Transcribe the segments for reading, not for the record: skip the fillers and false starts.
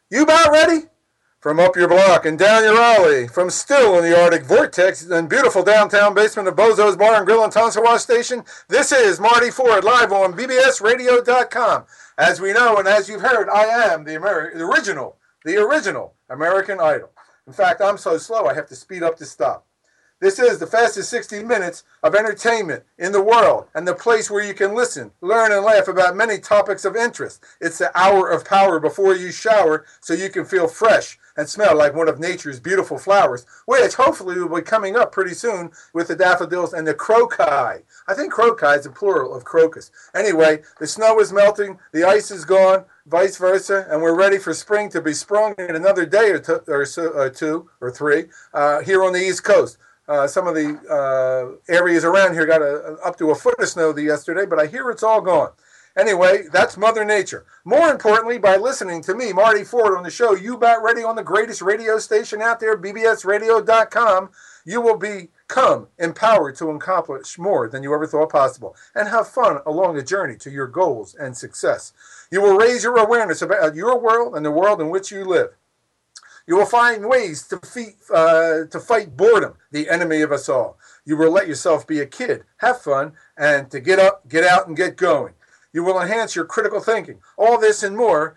You about ready? From up your block and down your alley, from still in the Arctic vortex and beautiful downtown basement of Bozo's Bar and Grill and Tonsawa Station, this is Marty Ford live on BBSRadio.com. As we know and as you've heard, I am the original American Idol. In fact, I'm so slow I have to speed up to stop. This is the fastest 60 minutes of entertainment in the world and the place where you can listen, learn, and laugh about many topics of interest. It's the hour of power before you shower so you can feel fresh and smell like one of nature's beautiful flowers, which hopefully will be coming up pretty soon with the daffodils and the crocus. I think crocus is a plural of crocus. Anyway, the snow is melting, the ice is gone, vice versa, and we're ready for spring to be sprung in another day or two or three here on the East Coast. Some of the areas around here got up to a foot of snow yesterday, but I hear it's all gone. Anyway, that's Mother Nature. More importantly, by listening to me, Marty Ford, on the show You Bat Ready on the greatest radio station out there, bbsradio.com, you will become empowered to accomplish more than you ever thought possible and have fun along the journey to your goals and success. You will raise your awareness about your world and the world in which you live. You will find ways to fight boredom, the enemy of us all. You will let yourself be a kid, have fun, and to get up, get out, and get going. You will enhance your critical thinking. All this and more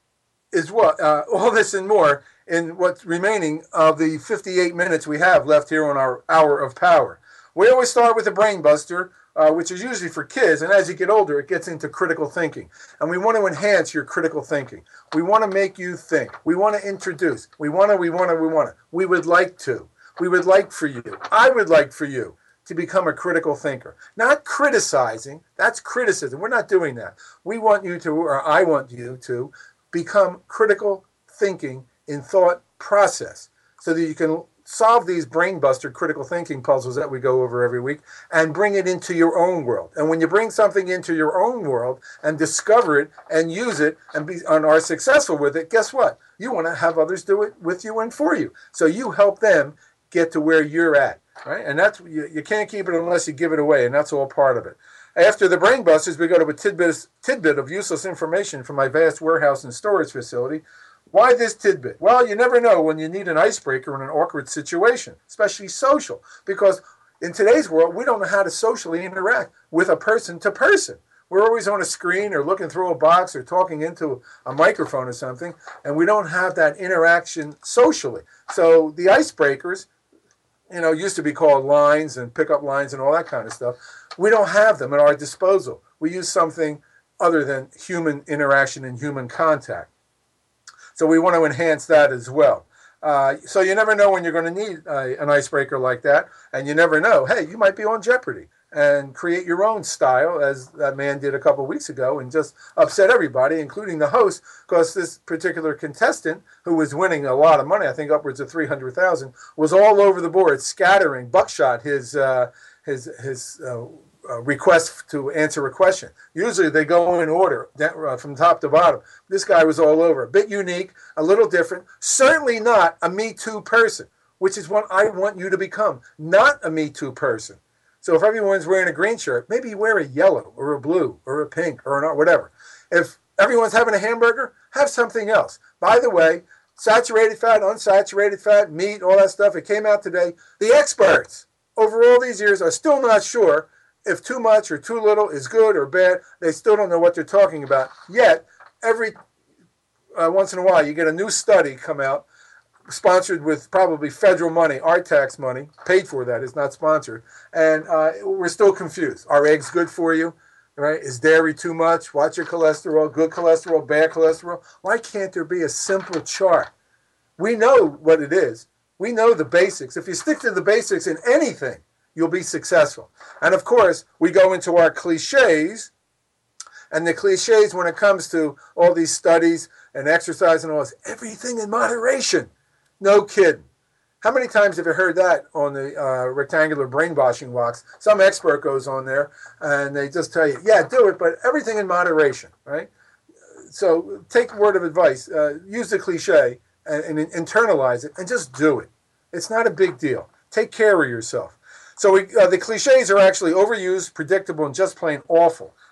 in what's remaining of the 58 minutes we have left here on our hour of power. We always start with a brain buster, which is usually for kids, and as you get older, it gets into critical thinking. And we want to enhance your critical thinking. We want to make you think. We want to introduce. We would like for you. I would like for you to become a critical thinker. Not criticizing. That's criticism. We're not doing that. We want you to, or I want you to, become critical thinking in thought process so that you can solve these brain buster critical thinking puzzles that we go over every week and bring it into your own world. And when you bring something into your own world and discover it and use it and are successful with it, guess what? You want to have others do it with you and for you. So you help them get to where you're at, right? And that's you can't keep it unless you give it away, and that's all part of it. After the brain busters, we go to a tidbit of useless information from my vast warehouse and storage facility. Why this tidbit? Well, you never know when you need an icebreaker in an awkward situation, especially social, because in today's world, we don't know how to socially interact with a person to person. We're always on a screen or looking through a box or talking into a microphone or something, and we don't have that interaction socially. So the icebreakers, used to be called lines and pickup lines and all that kind of stuff. We don't have them at our disposal. We use something other than human interaction and human contact. So we want to enhance that as well. So you never know when you're going to need an icebreaker like that. And you never know, hey, you might be on Jeopardy and create your own style, as that man did a couple of weeks ago, and just upset everybody, including the host, because this particular contestant, who was winning a lot of money, I think upwards of $300,000, was all over the board, scattering buckshot his request to answer a question. Usually they go in order from top to bottom. This guy was all over. A bit unique, a little different. Certainly not a Me Too person, which is what I want you to become. Not a Me Too person. So if everyone's wearing a green shirt, maybe you wear a yellow or a blue or a pink or whatever. If everyone's having a hamburger, have something else. By the way, saturated fat, unsaturated fat, meat, all that stuff, it came out today. The experts over all these years are still not sure if too much or too little is good or bad. They still don't know what they're talking about. Yet, every once in a while, you get a new study come out, sponsored with probably federal money, our tax money, paid for, that is, not sponsored. And we're still confused. Are eggs good for you? Right? Is dairy too much? What's your cholesterol? Good cholesterol, bad cholesterol? Why can't there be a simple chart? We know what it is. We know the basics. If you stick to the basics in anything, you'll be successful. And of course, we go into our cliches, and the cliches when it comes to all these studies and exercise and all this, everything in moderation. No kidding. How many times have you heard that on the rectangular brainwashing box? Some expert goes on there and they just tell you, yeah, do it, but everything in moderation, right? So take a word of advice, use the cliche and internalize it and just do it. It's not a big deal. Take care of yourself. So the cliches are actually overused, predictable, and just plain awful.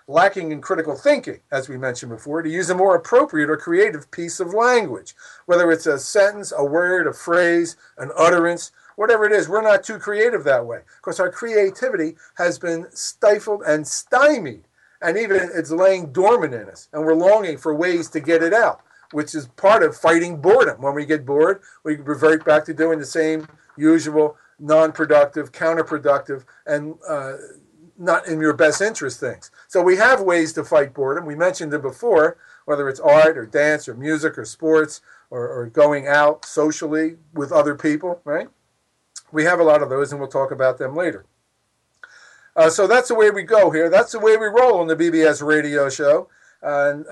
lacking in critical thinking, as we mentioned before, to use a more appropriate or creative piece of language, whether it's a sentence, a word, a phrase, an utterance, whatever it is. We're not too creative that way because our creativity has been stifled and stymied, and even it's laying dormant in us, and we're longing for ways to get it out, which is part of fighting boredom. When we get bored, we revert back to doing the same usual non-productive, counterproductive, and not in your best interest things. So we have ways to fight boredom. We mentioned it before, whether it's art or dance or music or sports or going out socially with other people, right? We have a lot of those, and we'll talk about them later. So that's the way we go here. That's the way we roll on the BBS radio show. And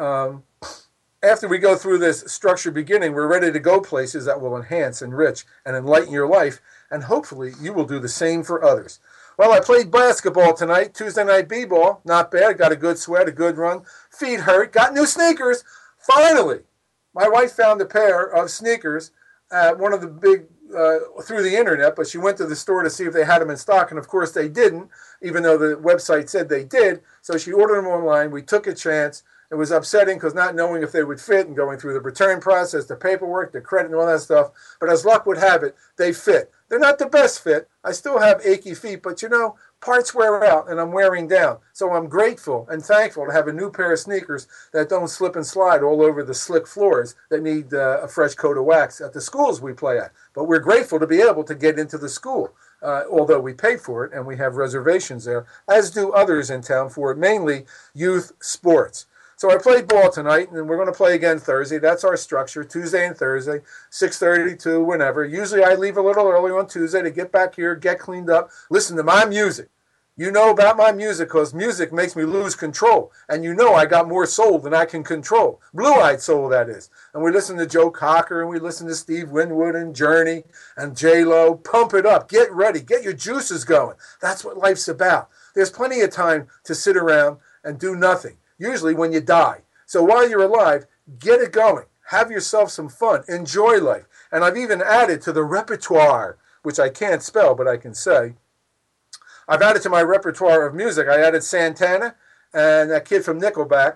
after we go through this structured beginning, we're ready to go places that will enhance, enrich, and enlighten your life. And hopefully you will do the same for others. Well, I played basketball tonight, Tuesday night b-ball. Not bad. Got a good sweat, a good run. Feet hurt. Got new sneakers. Finally, my wife found a pair of sneakers at one of the big, through the internet, but she went to the store to see if they had them in stock. And of course they didn't, even though the website said they did. So she ordered them online. We took a chance. It was upsetting because not knowing if they would fit and going through the return process, the paperwork, the credit, and all that stuff. But as luck would have it, they fit. They're not the best fit. I still have achy feet, but parts wear out and I'm wearing down. So I'm grateful and thankful to have a new pair of sneakers that don't slip and slide all over the slick floors that need a fresh coat of wax at the schools we play at. But we're grateful to be able to get into the school, although we paid for it and we have reservations there, as do others in town for mainly youth sports. So I played ball tonight, and we're going to play again Thursday. That's our structure, Tuesday and Thursday, 6:30 to whenever. Usually I leave a little early on Tuesday to get back here, get cleaned up, listen to my music. You know about my music because music makes me lose control. And I got more soul than I can control. Blue-eyed soul, that is. And we listen to Joe Cocker, and we listen to Steve Winwood and Journey and J-Lo. Pump it up. Get ready. Get your juices going. That's what life's about. There's plenty of time to sit around and do nothing. Usually when you die. So while you're alive, get it going. Have yourself some fun. Enjoy life. And I've even added to the repertoire, which I can't spell, but I can say. I've added to my repertoire of music. I added Santana and that kid from Nickelback,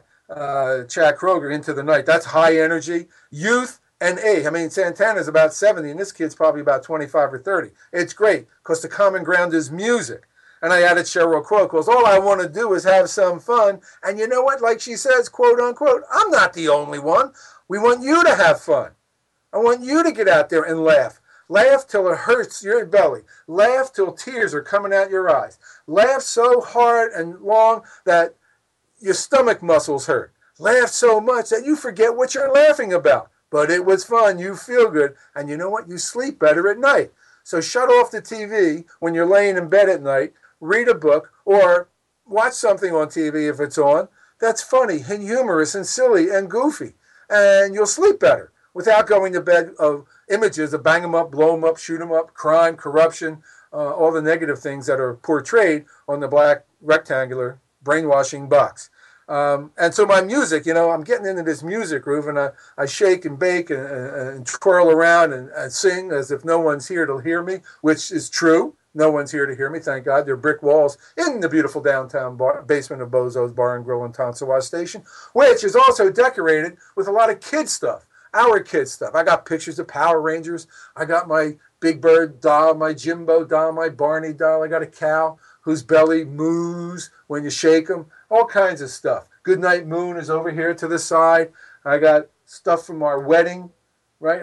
Chad Kroeger, Into the Night. That's high energy. Youth and age. I mean, Santana's about 70, and this kid's probably about 25 or 30. It's great because the common ground is music. And I added Sheryl Crow because all I want to do is have some fun. And you know what? Like she says, quote unquote, I'm not the only one. We want you to have fun. I want you to get out there and laugh. Laugh till it hurts your belly. Laugh till tears are coming out your eyes. Laugh so hard and long that your stomach muscles hurt. Laugh so much that you forget what you're laughing about. But it was fun. You feel good. And you know what? You sleep better at night. So shut off the TV when you're laying in bed at night. Read a book or watch something on TV if it's on that's funny and humorous and silly and goofy. And you'll sleep better without going to bed of images of bang 'em up, blow 'em up, shoot 'em up, crime, corruption, all the negative things that are portrayed on the black rectangular brainwashing box. And so my music, I'm getting into this music groove, and I shake and bake and twirl around and sing as if no one's here to hear me, which is true. No one's here to hear me, thank God. There are brick walls in the beautiful downtown basement of Bozo's Bar and Grill in Tonsawa Station, which is also decorated with a lot of kid stuff, our kid stuff. I got pictures of Power Rangers. I got my Big Bird doll, my Jimbo doll, my Barney doll. I got a cow whose belly moves when you shake him. All kinds of stuff. Goodnight Moon is over here to the side. I got stuff from our wedding. Right,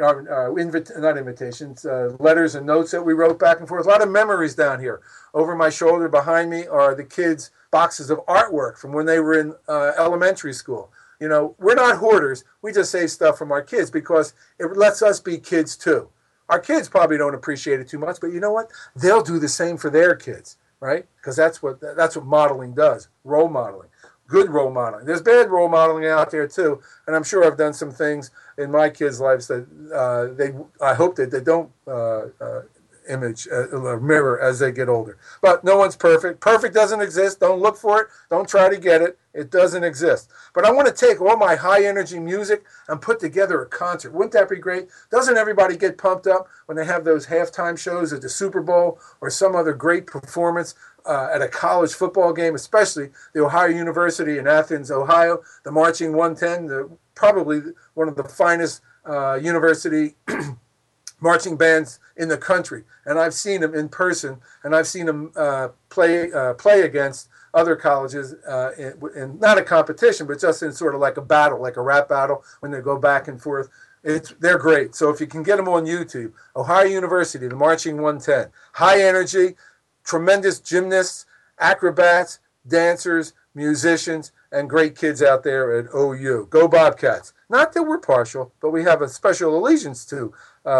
not invitations, letters and notes that we wrote back and forth. A lot of memories down here. Over my shoulder behind me are the kids' boxes of artwork from when they were in elementary school. We're not hoarders. We just save stuff from our kids because it lets us be kids too. Our kids probably don't appreciate it too much, but you know what? They'll do the same for their kids, right? Because that's what modeling does, role modeling. Good role modeling. There's bad role modeling out there too, and I'm sure I've done some things in my kids' lives that I hope that they don't image, a mirror as they get older. But no one's perfect. Perfect doesn't exist. Don't look for it. Don't try to get it. It doesn't exist. But I want to take all my high energy music and put together a concert. Wouldn't that be great? Doesn't everybody get pumped up when they have those halftime shows at the Super Bowl or some other great performance at a college football game, especially the Ohio University in Athens, Ohio, the Marching 110, probably one of the finest university marching bands in the country. And I've seen them in person, and I've seen them play against other colleges in not a competition, but just in sort of like a battle, like a rap battle, when they go back and forth. They're great. So if you can get them on YouTube, Ohio University, the Marching 110, high energy, tremendous gymnasts, acrobats, dancers, musicians, and great kids out there at OU. Go Bobcats. Not that we're partial, but we have a special allegiance to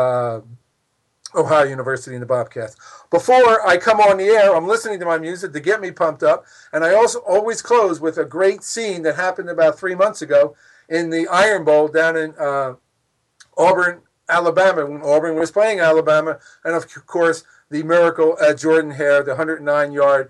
Ohio University and the Bobcats. Before I come on the air, I'm listening to my music to get me pumped up, and I also always close with a great scene that happened about 3 months ago in the Iron Bowl down in Auburn, Alabama, when Auburn was playing Alabama, and of course the miracle at Jordan-Hare, the 109-yard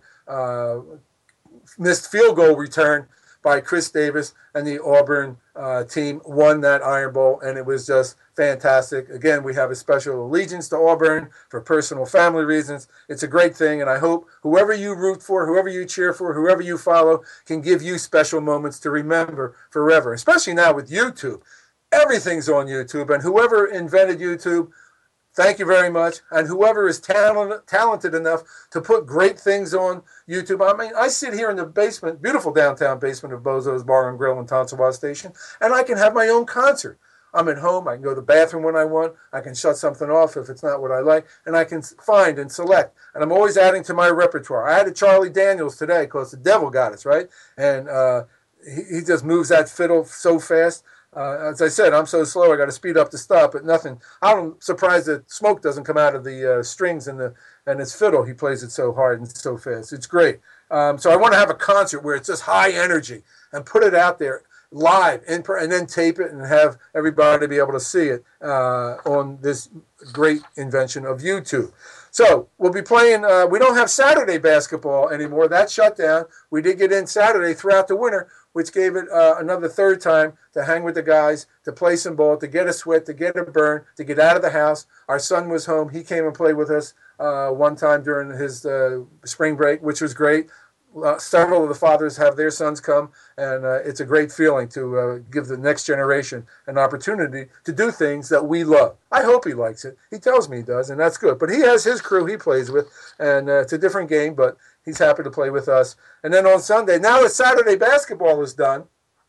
missed field goal return by Chris Davis, and the Auburn team won that Iron Bowl, and it was just fantastic. Again, we have a special allegiance to Auburn for personal family reasons. It's a great thing, and I hope whoever you root for, whoever you cheer for, whoever you follow can give you special moments to remember forever, especially now with YouTube. Everything's on YouTube, and whoever invented YouTube, thank you very much. And whoever is talented enough to put great things on YouTube. I mean, I sit here in the basement, beautiful downtown basement of Bozo's Bar and Grill in Tonsawa Station, and I can have my own concert. I'm at home. I can go to the bathroom when I want. I can shut something off if it's not what I like, and I can find and select. And I'm always adding to my repertoire. I had a Charlie Daniels today because the devil got us, right? And he just moves that fiddle so fast. As I said, I'm so slow, I got to speed up to stop, but nothing. I'm surprised that smoke doesn't come out of the strings and his fiddle. He plays it so hard and so fast. It's great. So I want to have a concert where it's just high energy and put it out there live and then tape it and have everybody be able to see it on this great invention of YouTube. So we'll be playing. We don't have Saturday basketball anymore. That shut down. We did get in Saturday throughout the winter, which gave it another third time to hang with the guys, to play some ball, to get a sweat, to get a burn, to get out of the house. Our son was home. He came and played with us one time during his spring break, which was great. Several of the fathers have their sons come, and it's a great feeling to give the next generation an opportunity to do things that we love. I hope he likes it. He tells me he does, and that's good. But he has his crew he plays with, and it's a different game, but he's happy to play with us. And then on Sunday, now that Saturday basketball is done,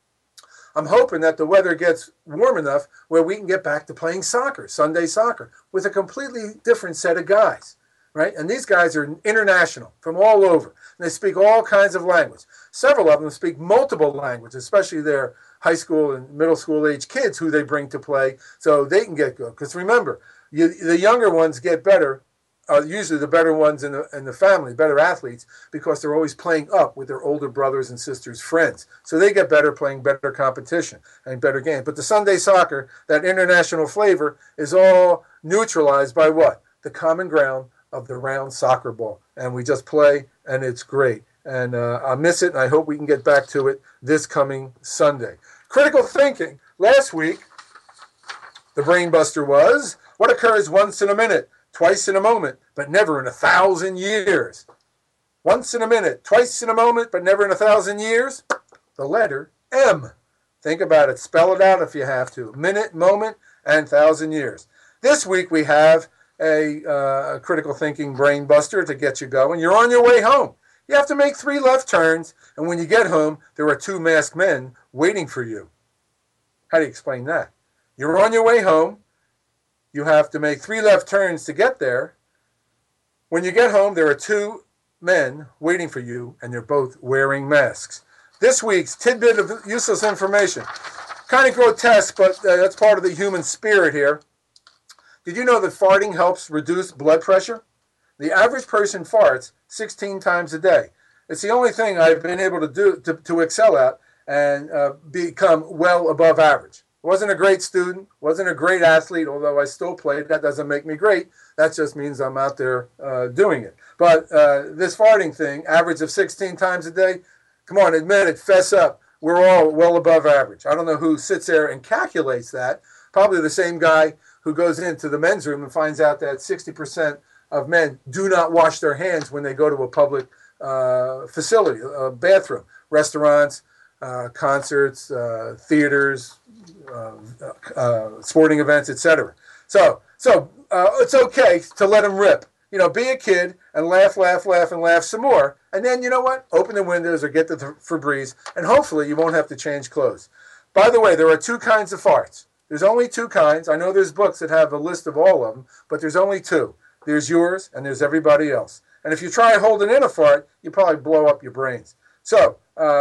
I'm hoping that the weather gets warm enough where we can get back to playing soccer, Sunday soccer, with a completely different set of guys. Right? And these guys are international from all over. And they speak all kinds of language. Several of them speak multiple languages, especially their high school and middle school age kids who they bring to play so they can get good. Because remember, the younger ones get better, usually the better ones in the family, better athletes, because they're always playing up with their older brothers and sisters' friends. So they get better playing better competition and better games. But the Sunday soccer, that international flavor, is all neutralized by what? The common ground of the round soccer ball, and we just play, and it's great. And I miss it, and I hope we can get back to it this coming Sunday. Critical thinking. Last week, the brain buster was, what occurs once in a minute, twice in a moment, but never in 1,000 years? Once in a minute, twice in a moment, but never in 1,000 years? The letter M. Think about it. Spell it out if you have to. Minute, moment, and 1,000 years. This week we have a critical thinking brain buster to get you going. You're on your way home. You have to make 3 left turns, and when you get home, there are 2 masked men waiting for you. How do you explain that? You're on your way home. You have to make 3 left turns to get there. When you get home, there are 2 men waiting for you, and they're both wearing masks. This week's tidbit of useless information. Kind of grotesque, but that's part of the human spirit here. Did you know that farting helps reduce blood pressure? The average person farts 16 times a day. It's the only thing I've been able to do to excel at and become well above average. Wasn't a great student, wasn't a great athlete, although I still played. That doesn't make me great. That just means I'm out there doing it. But this farting thing, average of 16 times a day, come on, admit it, fess up. We're all well above average. I don't know who sits there and calculates that. Probably the same guy who goes into the men's room and finds out that 60% of men do not wash their hands when they go to a public facility, a bathroom, restaurants, concerts, theaters, sporting events, etc. So it's okay to let them rip. You know, be a kid and laugh, and laugh some more. And then, you know what? Open the windows or get the Febreze, and hopefully you won't have to change clothes. By the way, there are two kinds of farts. There's only two kinds. I know there's books that have a list of all of them, but there's only two. There's yours and there's everybody else. And if you try holding in a fart, you probably blow up your brains. So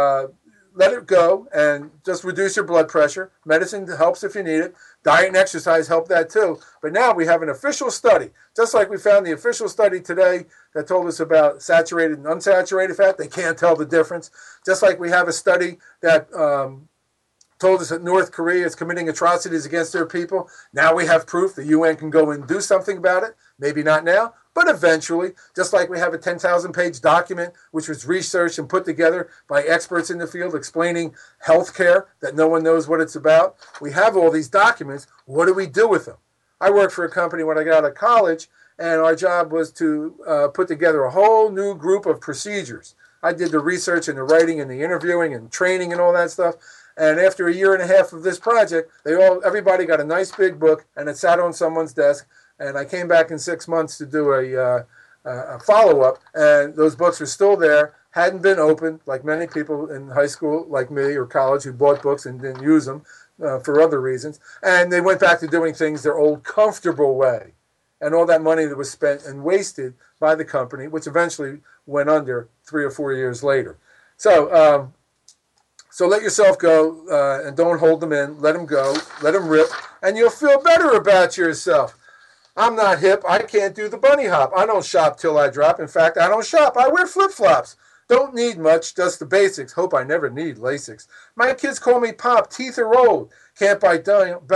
let it go and just reduce your blood pressure. Medicine helps if you need it. Diet and exercise help that too. But now we have an official study, just like we found the official study today that told us about saturated and unsaturated fat. They can't tell the difference. Just like we have a study that told us that North Korea is committing atrocities against their people. Now we have proof the UN can go and do something about it. Maybe not now, but eventually, just like we have a 10,000-page document which was researched and put together by experts in the field explaining healthcare that no one knows what it's about. We have all these documents. What do we do with them? I worked for a company when I got out of college, and our job was to put together a whole new group of procedures. I did the research and the writing and the interviewing and training and all that stuff. And after a year and a half of this project, everybody got a nice big book, and it sat on someone's desk. And I came back in 6 months to do a follow-up, and those books are still there, hadn't been opened, like many people in high school, like me, or college, who bought books and didn't use them for other reasons. And they went back to doing things their old comfortable way. And all that money that was spent and wasted by the company, which eventually went under 3 or 4 years later. So let yourself go and don't hold them in. Let them go. Let them rip. And you'll feel better about yourself. I'm not hip. I can't do the bunny hop. I don't shop till I drop. In fact, I don't shop. I wear flip-flops. Don't need much, just the basics. Hope I never need Lasix. My kids call me Pop. Teeth are old. Can't bite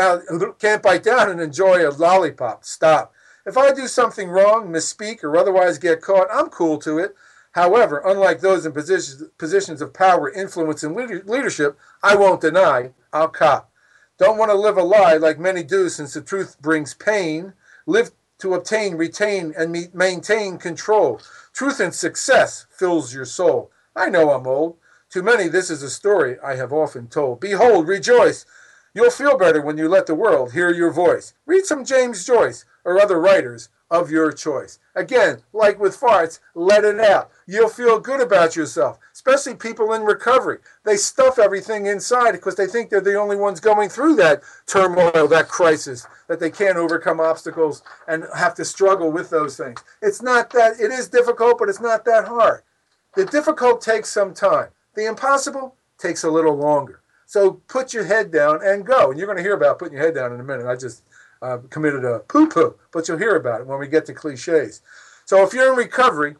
down and enjoy a lollipop. Stop. If I do something wrong, misspeak, or otherwise get caught, I'm cool to it. However, unlike those in positions of power, influence, and leadership, I won't deny. I'll cop. Don't want to live a lie like many do, since the truth brings pain. Live to obtain, retain, and maintain control. Truth and success fills your soul. I know I'm old. To many, this is a story I have often told. Behold, rejoice. You'll feel better when you let the world hear your voice. Read some James Joyce or other writers of your choice. Again, like with farts, let it out. You'll feel good about yourself, especially people in recovery. They stuff everything inside because they think they're the only ones going through that turmoil, that crisis, that they can't overcome obstacles and have to struggle with those things. It's not that, it is difficult, but it's not that hard. The difficult takes some time. The impossible takes a little longer. So put your head down and go. And you're going to hear about putting your head down in a minute. I just committed a poo-poo, but you'll hear about it when we get to cliches. So if you're in recovery,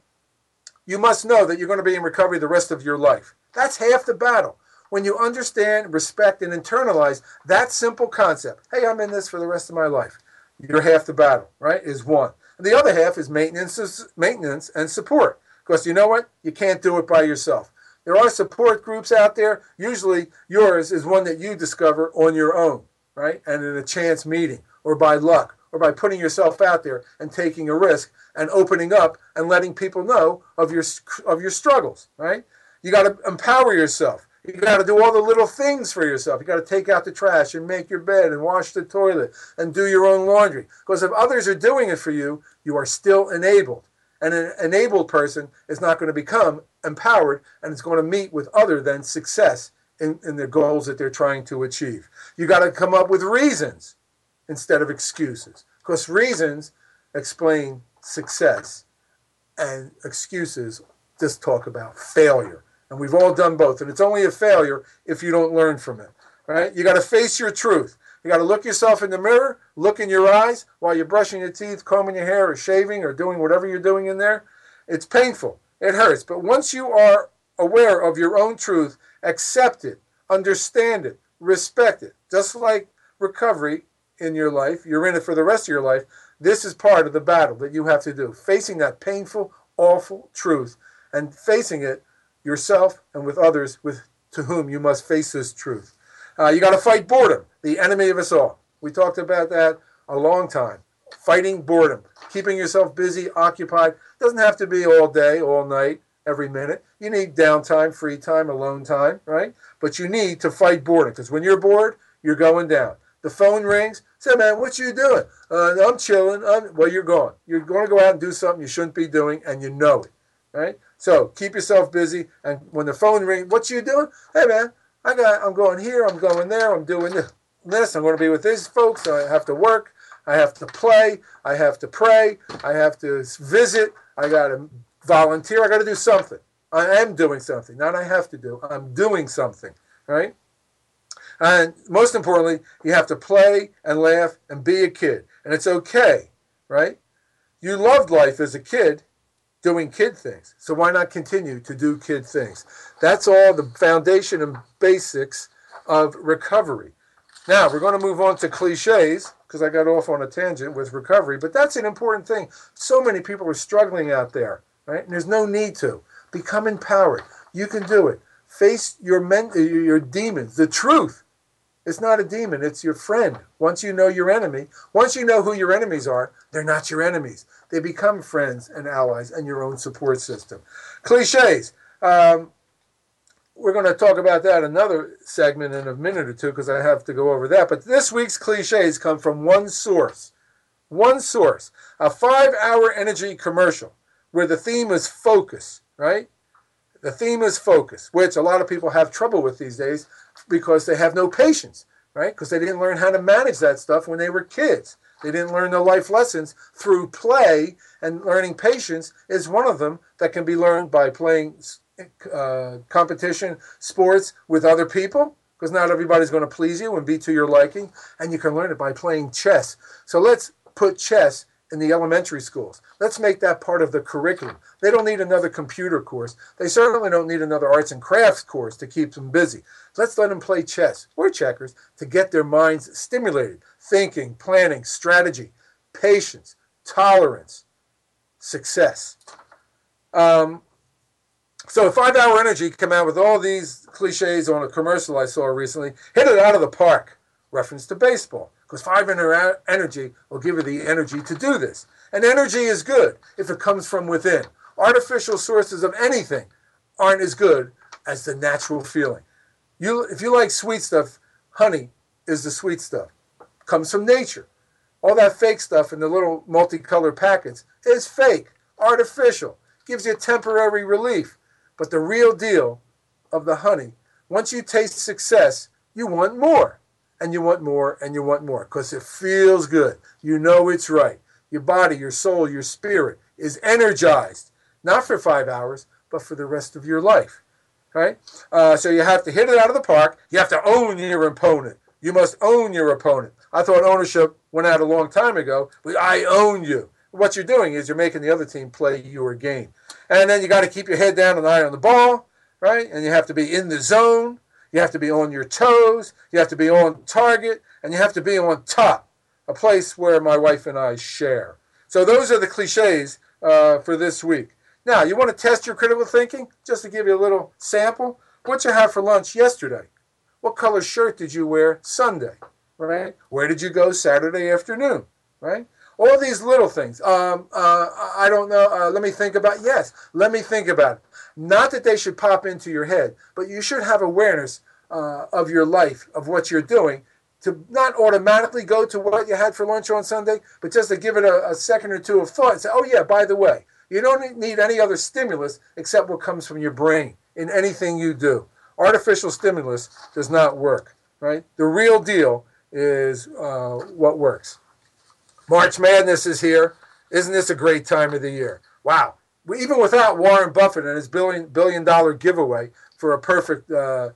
you must know that you're going to be in recovery the rest of your life. That's half the battle. When you understand, respect, and internalize that simple concept, hey, I'm in this for the rest of my life. You're half the battle, right, is one. And the other half is maintenance and support. Because you know what? You can't do it by yourself. There are support groups out there. Usually yours is one that you discover on your own, right, and in a chance meeting, or by luck, or by putting yourself out there and taking a risk and opening up and letting people know of your struggles, right? You got to empower yourself. You got to do all the little things for yourself. You got to take out the trash and make your bed and wash the toilet and do your own laundry. Because if others are doing it for you, you are still enabled. And an enabled person is not going to become empowered, and it's going to meet with other than success in the goals that they're trying to achieve. You got to come up with reasons instead of excuses, because reasons explain success and excuses just talk about failure. And we've all done both, and it's only a failure if you don't learn from it, right? You got to face your truth. You got to look yourself in the mirror, look in your eyes while you're brushing your teeth, combing your hair, or shaving, or doing whatever you're doing in there. It's painful. It hurts. But once you are aware of your own truth, accept it, understand it, respect it. Just like recovery in your life, you're in it for the rest of your life, this is part of the battle that you have to do. Facing that painful, awful truth and facing it yourself and with others to whom you must face this truth. You got to fight boredom, the enemy of us all. We talked about that a long time. Fighting boredom, keeping yourself busy, occupied. Doesn't have to be all day, all night, every minute. You need downtime, free time, alone time, right? But you need to fight boredom because when you're bored, you're going down. The phone rings. Say, man, what you doing? I'm chilling. Well, you're gone. You're going to go out and do something you shouldn't be doing, and you know it, right? So keep yourself busy. And when the phone rings, what you doing? Hey, man, I'm going here. I'm going there. I'm doing this. I'm going to be with these folks. So I have to work. I have to play. I have to pray. I have to visit. I got to volunteer. I got to do something. I am doing something. Not I have to do. I'm doing something, right? And most importantly, you have to play and laugh and be a kid. And it's okay, right? You loved life as a kid doing kid things. So why not continue to do kid things? That's all the foundation and basics of recovery. Now, we're going to move on to cliches because I got off on a tangent with recovery. But that's an important thing. So many people are struggling out there, right? And there's no need to. Become empowered. You can do it. Face your demons, the truth. It's not a demon, it's your friend. Once you know your enemy, once you know who your enemies are, they're not your enemies. They become friends and allies and your own support system. Cliches. We're going to talk about that another segment in a minute or two because I have to go over that. But this week's cliches come from one source. One source. A 5-hour energy commercial where the theme is focus, right? The theme is focus, which a lot of people have trouble with these days because they have no patience, right? Because they didn't learn how to manage that stuff when they were kids. They didn't learn the life lessons through play, and learning patience is one of them that can be learned by playing competition sports with other people, because not everybody's going to please you and be to your liking, and you can learn it by playing chess. So let's put chess in the elementary schools. Let's make that part of the curriculum. They don't need another computer course. They certainly don't need another arts and crafts course to keep them busy. Let's let them play chess or checkers to get their minds stimulated. Thinking, planning, strategy, patience, tolerance, success. So 5-hour Energy came out with all these cliches on a commercial I saw recently. Hit it out of the park. Reference to baseball. Because 5-hour Energy will give you the energy to do this. And energy is good if it comes from within. Artificial sources of anything aren't as good as the natural feeling. If you like sweet stuff, honey is the sweet stuff. Comes from nature. All that fake stuff in the little multicolored packets is fake, artificial. Gives you temporary relief. But the real deal of the honey, once you taste success, you want more. And you want more, and you want more, because it feels good. You know it's right. Your body, your soul, your spirit is energized, not for 5 hours, but for the rest of your life, right? So you have to hit it out of the park. You have to own your opponent. You must own your opponent. I thought ownership went out a long time ago, but I own you. What you're doing is you're making the other team play your game. And then you got to keep your head down and eye on the ball, right? And you have to be in the zone. You have to be on your toes, you have to be on target, and you have to be on top, a place where my wife and I share. So those are the cliches for this week. Now, you want to test your critical thinking? Just to give you a little sample, what you have for lunch yesterday? What color shirt did you wear Sunday? Right? Where did you go Saturday afternoon? Right? All these little things. I don't know. Let me think about. Yes, let me think about it. Not that they should pop into your head, but you should have awareness of your life, of what you're doing, to not automatically go to what you had for lunch on Sunday, but just to give it a second or two of thought and say, oh yeah, by the way, you don't need any other stimulus except what comes from your brain in anything you do. Artificial stimulus does not work, right? The real deal is what works. March Madness is here. Isn't this a great time of the year? Wow. Even without Warren Buffett and his billion-dollar giveaway for a perfect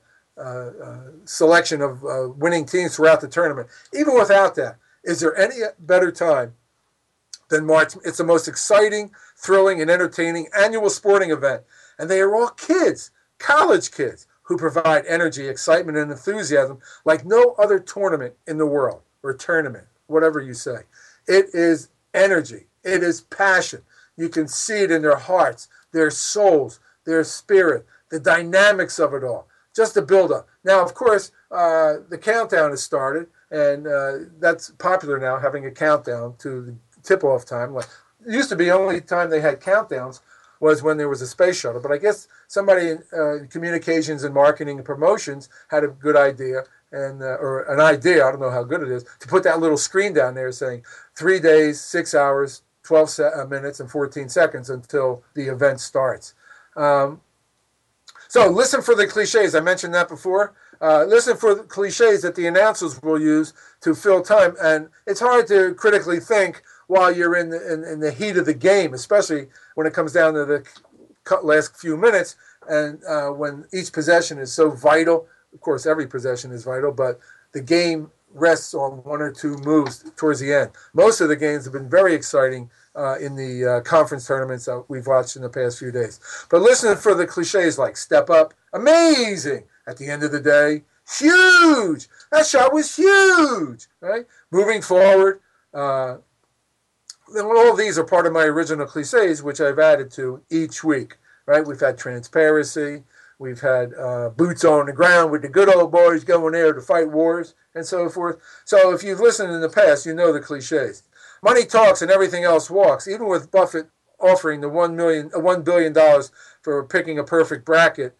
selection of winning teams throughout the tournament, even without that, is there any better time than March? It's the most exciting, thrilling, and entertaining annual sporting event. And they are all kids, college kids, who provide energy, excitement, and enthusiasm like no other tournament in the world, or tournament, whatever you say. It is energy. It is passion. You can see it in their hearts, their souls, their spirit, the dynamics of it all. Just the build-up. Now, of course, the countdown has started, and that's popular now, having a countdown to the tip-off time. Like, it used to be the only time they had countdowns was when there was a space shuttle. But I guess somebody in communications and marketing and promotions had a good idea, and or an idea, I don't know how good it is, to put that little screen down there saying 3 days, 6 hours, 12 minutes, and 14 seconds until the event starts. So listen for the cliches. I mentioned that before. Listen for the cliches that the announcers will use to fill time. And it's hard to critically think while you're in the heat of the game, especially when it comes down to the last few minutes and when each possession is so vital. Of course, every possession is vital, but the game rests on one or two moves towards the end. Most of the games have been very exciting in the conference tournaments that we've watched in the past few days. But listen for the cliches like step up, amazing, at the end of the day, huge, that shot was huge, right? Moving forward, all of these are part of my original cliches, which I've added to each week, right? We've had transparency. We've had boots on the ground with the good old boys going there to fight wars and so forth. So if you've listened in the past, you know the cliches. Money talks and everything else walks. Even with Buffett offering the $1 billion for picking a perfect bracket,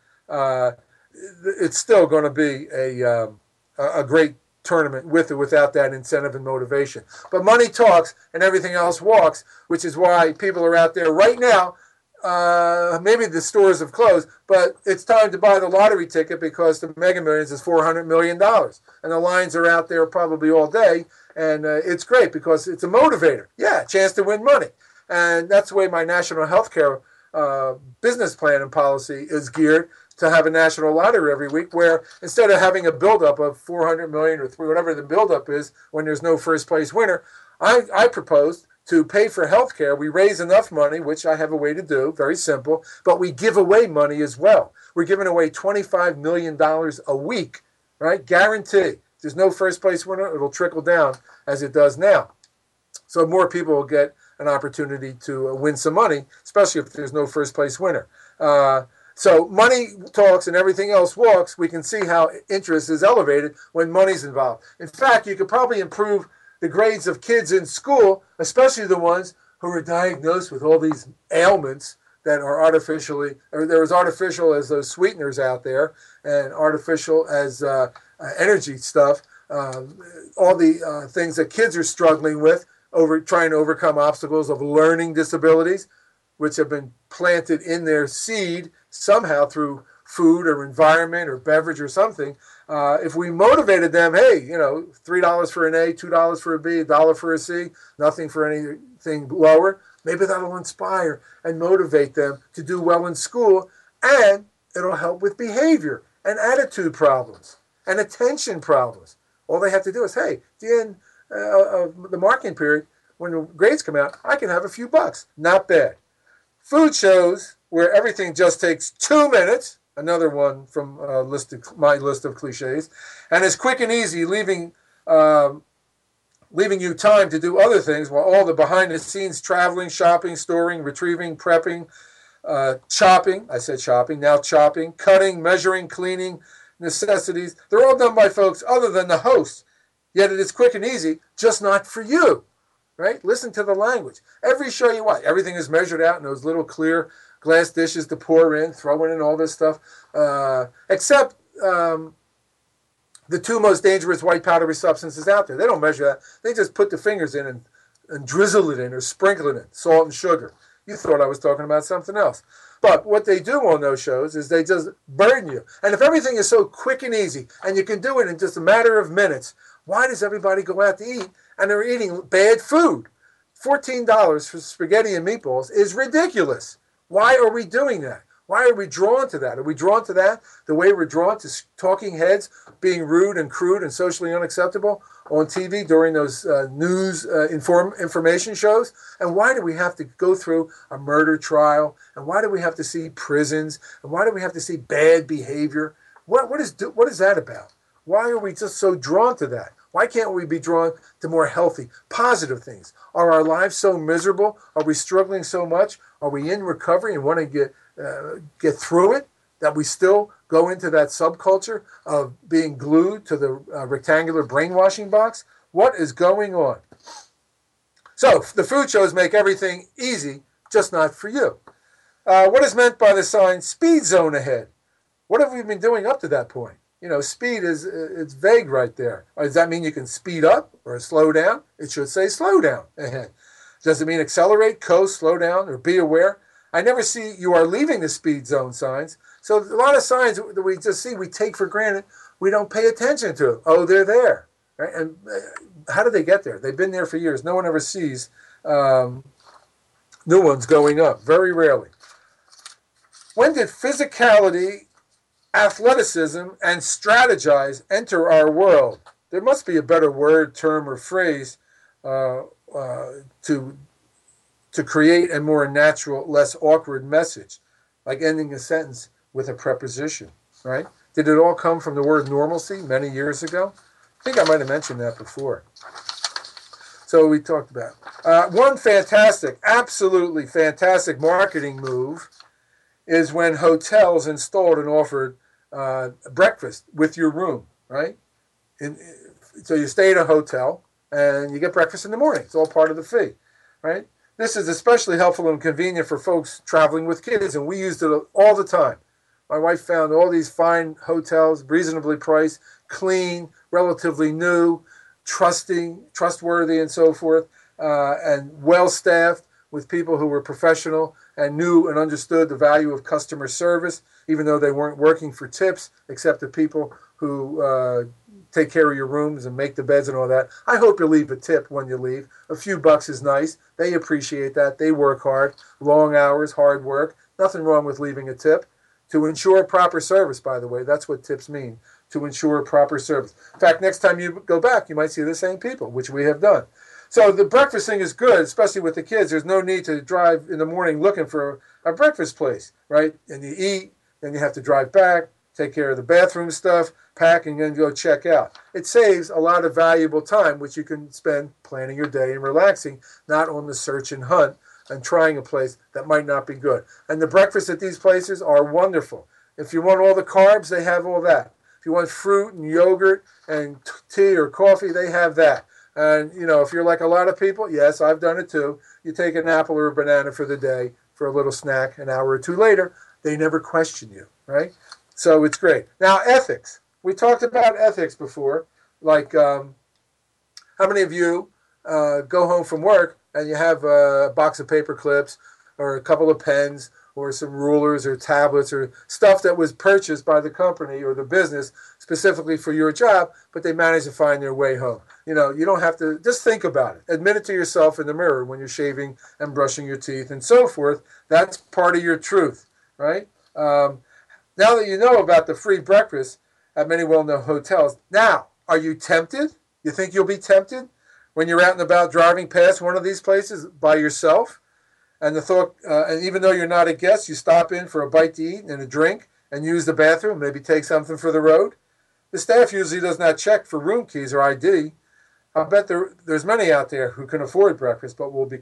it's still going to be a great tournament with or without that incentive and motivation. But money talks and everything else walks, which is why people are out there right now. Maybe the stores have closed, but it's time to buy the lottery ticket because the Mega Millions is $400 million. And the lines are out there probably all day. And it's great because it's a motivator. Yeah, chance to win money. And that's the way my national healthcare business plan and policy is geared, to have a national lottery every week where instead of having a buildup of 400 million or whatever the buildup is when there's no first place winner, I proposed to pay for health care. We raise enough money, which I have a way to do, very simple, but we give away money as well. We're giving away $25 million a week, right? Guarantee. If there's no first place winner, it'll trickle down as it does now. So more people will get an opportunity to win some money, especially if there's no first place winner. So money talks and everything else walks. We can see how interest is elevated when money's involved. In fact, you could probably improve the grades of kids in school, especially the ones who are diagnosed with all these ailments that are artificially, or they're as artificial as those sweeteners out there and artificial as energy stuff. All the things that kids are struggling with over trying to overcome obstacles of learning disabilities, which have been planted in their seed somehow through food or environment or beverage or something. If we motivated them, hey, $3 for an A, $2 for a B, $1 for a C, nothing for anything lower, maybe that'll inspire and motivate them to do well in school, and it'll help with behavior and attitude problems and attention problems. All they have to do is, hey, at the end of the marking period, when the grades come out, I can have a few bucks. Not bad. Food shows where everything just takes 2 minutes, another one from my list of cliches, and is quick and easy, leaving you time to do other things while all the behind-the-scenes traveling, shopping, storing, retrieving, prepping, chopping, I said shopping, now chopping, cutting, measuring, cleaning, necessities, they're all done by folks other than the host. Yet it is quick and easy, just not for you, right? Listen to the language. Every show you watch, everything is measured out in those little clear glass dishes to pour in, throw in all this stuff, except the two most dangerous white powdery substances out there. They don't measure that. They just put the fingers in and drizzle it in or sprinkle it in, salt and sugar. You thought I was talking about something else. But what they do on those shows is they just burden you. And if everything is so quick and easy and you can do it in just a matter of minutes, why does everybody go out to eat and they're eating bad food? $14 for spaghetti and meatballs is ridiculous. Why are we doing that? Why are we drawn to that? Are we drawn to that the way we're drawn to talking heads being rude and crude and socially unacceptable on TV during those news information shows? And why do we have to go through a murder trial? And why do we have to see prisons? And why do we have to see bad behavior? What is that about? Why are we just so drawn to that? Why can't we be drawn to more healthy, positive things? Are our lives so miserable? Are we struggling so much? Are we in recovery and want to get through it that we still go into that subculture of being glued to the rectangular brainwashing box? What is going on? So the food shows make everything easy, just not for you. What is meant by the sign speed zone ahead? What have we been doing up to that point? Speed it's vague right there. Does that mean you can speed up or slow down? It should say slow down ahead. Does it mean accelerate, coast, slow down, or be aware? I never see you are leaving the speed zone signs. So a lot of signs that we just see, we take for granted. We don't pay attention to. Oh, they're there. Right? And how do they get there? They've been there for years. No one ever sees new ones going up. Very rarely. When did physicality, athleticism, and strategize enter our world? There must be a better word, term, or phrase to create a more natural, less awkward message, like ending a sentence with a preposition, right? Did it all come from the word normalcy many years ago? I think I might have mentioned that before. So we talked about one fantastic, absolutely fantastic marketing move is when hotels installed and offered breakfast with your room, right? So you stay at a hotel and you get breakfast in the morning. It's all part of the fee, right? This is especially helpful and convenient for folks traveling with kids, and we used it all the time. My wife found all these fine hotels, reasonably priced, clean, relatively new, trustworthy, and so forth, and well-staffed with people who were professional and knew and understood the value of customer service, even though they weren't working for tips, except the people who take care of your rooms and make the beds and all that. I hope you leave a tip when you leave. A few bucks is nice. They appreciate that. They work hard, long hours, hard work. Nothing wrong with leaving a tip. To ensure proper service, by the way, that's what tips mean, to ensure proper service. In fact, next time you go back, you might see the same people, which we have done. So the breakfast thing is good, especially with the kids. There's no need to drive in the morning looking for a breakfast place, right? And you eat, then you have to drive back, take care of the bathroom stuff, pack, and then go check out. It saves a lot of valuable time, which you can spend planning your day and relaxing, not on the search and hunt and trying a place that might not be good. And the breakfasts at these places are wonderful. If you want all the carbs, they have all that. If you want fruit and yogurt and tea or coffee, they have that. And, if you're like a lot of people, yes, I've done it too. You take an apple or a banana for the day for a little snack. An hour or two later, they never question you, right? So it's great. Now, ethics. We talked about ethics before. Like, how many of you go home from work and you have a box of paper clips or a couple of pens or some rulers or tablets or stuff that was purchased by the company or the business specifically for your job, but they managed to find their way home? You don't have to, just think about it. Admit it to yourself in the mirror when you're shaving and brushing your teeth and so forth. That's part of your truth, right? Now that you know about the free breakfast at many well-known hotels, now, are you tempted? You think you'll be tempted when you're out and about driving past one of these places by yourself? And the thought, and even though you're not a guest, you stop in for a bite to eat and a drink and use the bathroom, maybe take something for the road. The staff usually does not check for room keys or ID. I bet there's many out there who can afford breakfast, but will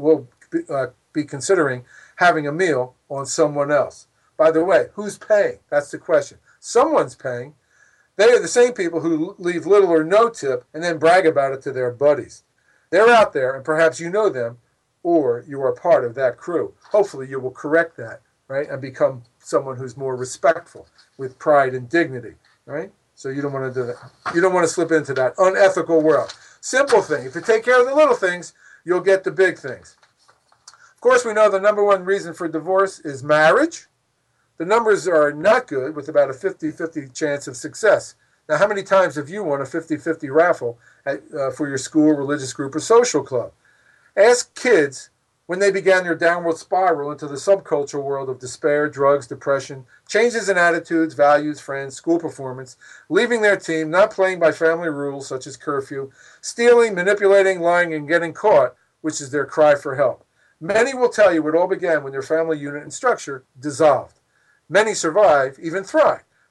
be considering having a meal on someone else. By the way, who's paying? That's the question. Someone's paying. They are the same people who leave little or no tip and then brag about it to their buddies. They're out there, and perhaps you know them, or you are part of that crew. Hopefully you will correct that, right, and become someone who's more respectful with pride and dignity, right? So you don't want to do that. You don't want to slip into that unethical world. Simple thing. If you take care of the little things, you'll get the big things. Of course, we know the number one reason for divorce is marriage. The numbers are not good, with about a 50-50 chance of success. Now, how many times have you won a 50-50 raffle for your school, religious group, or social club? Ask kids when they began their downward spiral into the subcultural world of despair, drugs, depression, changes in attitudes, values, friends, school performance, leaving their team, not playing by family rules such as curfew, stealing, manipulating, lying, and getting caught, which is their cry for help. Many will tell you it all began when their family unit and structure dissolved. Many survive, even thrive,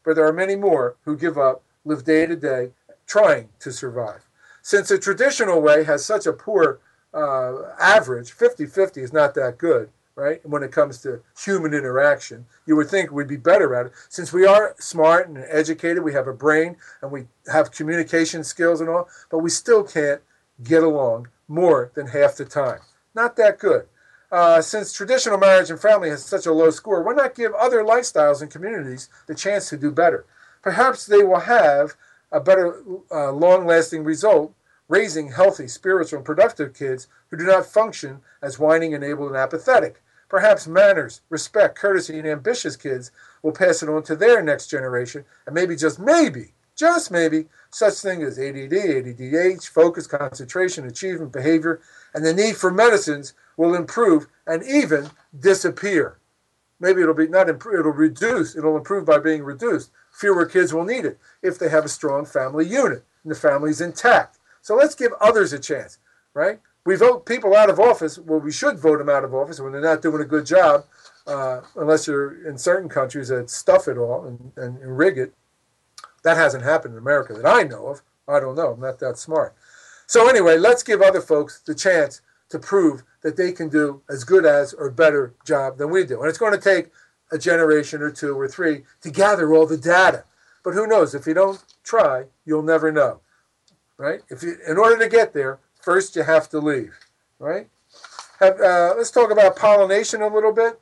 but there are many more who give up, live day to day, trying to survive. Since the traditional way has such a poor average, 50-50 is not that good, right? When it comes to human interaction, you would think we'd be better at it. Since we are smart and educated, we have a brain and we have communication skills and all, but we still can't get along more than half the time. Not that good. Since traditional marriage and family has such a low score, why not give other lifestyles and communities the chance to do better? Perhaps they will have a better long-lasting result raising healthy, spiritual, and productive kids who do not function as whining, enabled, and apathetic. Perhaps manners, respect, courtesy, and ambitious kids will pass it on to their next generation, and maybe, just maybe, such things as ADD, ADDH, focus, concentration, achievement, behavior, and the need for medicines will improve and even disappear. Maybe it'll be not improve, it'll reduce, it'll improve by being reduced. Fewer kids will need it if they have a strong family unit and the family's intact. So let's give others a chance, right? We vote people out of office. Well, we should vote them out of office when they're not doing a good job, unless you're in certain countries that stuff it all and rig it. That hasn't happened in America that I know of. I don't know. I'm not that smart. So anyway, let's give other folks the chance to prove that they can do as good as or better job than we do. And it's going to take a generation or two or three to gather all the data. But who knows? If you don't try, you'll never know. Right? In order to get there, first you have to leave. Right? Let's talk about pollination a little bit.